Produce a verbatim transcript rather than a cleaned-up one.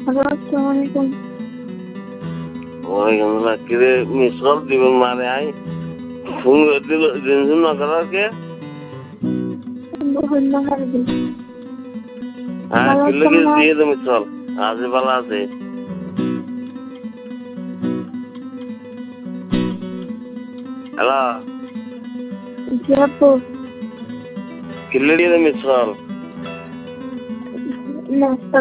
Hello, আসসালামু আলাইকুম। ওয়ালাইকুম আসসালাম। কিরে মিস কল দিবেন মানে আই ফোন দিল দিন না করার কে হইল হারবি হ্যাঁ ভালো কিলে আছেন কি না? দিয়ে দে মিস কল আজ ভালো আছে হ্যালো জি আপু, কিলে দিয়ে দে মিস কল নাস্তা